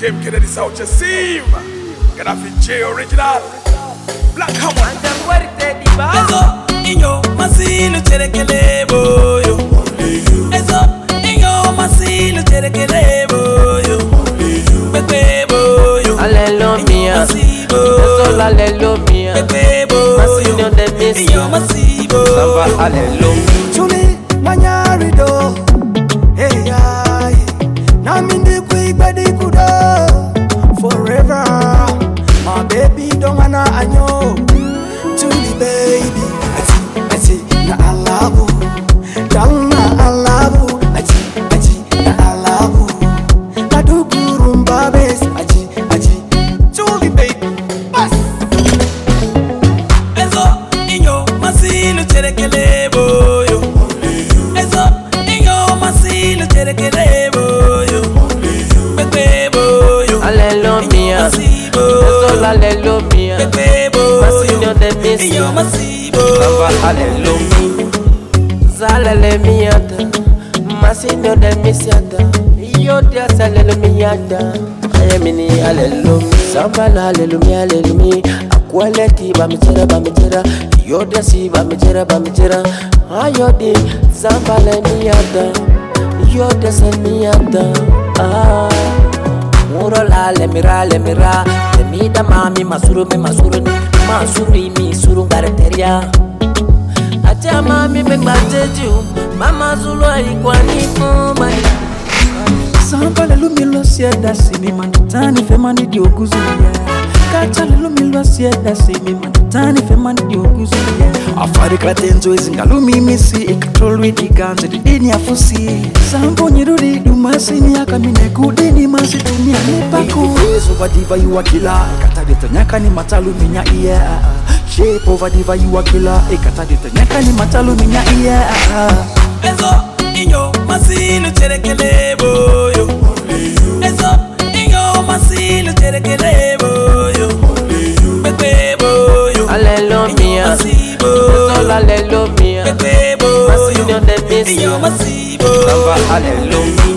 Kim Kennedy South Sim. Gaddafi J original. Black Hammer. And I'm worried that the bar. Ezo inyo masilu cherekele boyo. Ezo inyo masilu cherekele boyo. Bebe boyo. Hallelujah. Ezo hallelujah. Bebe boyo. Masilu de misi. Inyo masibo. Samba hallelujah. Chuli manyarido. Hey ay. Na mindi kuibedi kudo. Forever. My baby don't wanna anyo. Chuli baby. Ati na alabu. Down na alabu. Ati na alabu. Kaduguru mbabes. Ati Chuli baby. Bas. Ezo inyo masilu cherekele boyo. Ezo inyo masilu cherekele boyo. Bebe boyo. Hallelujah. Ezo hallelujah. Bebe boyo. Masilu de misi. Inyo masibo. Samba hallelujah. Zalele miyada. Masilu de misi ada. Yodia salele miyada. Ayamini hallelujah. Samba hallelujah hallelujah. Akwaleti bamijera. Yodia si bamijera. Ayodi samba le miyada. Yodia se miyada. Ah. Muro la lemira. Lemida mami masuru mi suru ngareteria. Acha mami me bateju. Mama zulu aikwani mama. Samba le lumilo sieda si mi manitani fe mani di oguzuya. Kacha le lumilo sieda si mi manitani fe mani di oguzuya. Afari klatenzo izingalumi misi ikitrolwi diganze didini afusi. Sambo nyirudi dumasi ni akamine kudini masi dunia nipaku. Over diva you a killer. Katadita nyaka ni matalu minya iya. Shape over diva you a killer. Katadita nyaka ni matalu minya iya. Ezo inyo masilu cherekele boyo. Ezo inyo masilu cherekele boyo. Bebe boyo. Hallelujah. Ezo hallelujah. Bebe boyo. Masilu de misi. Inyo masibo. Samba hallelujah.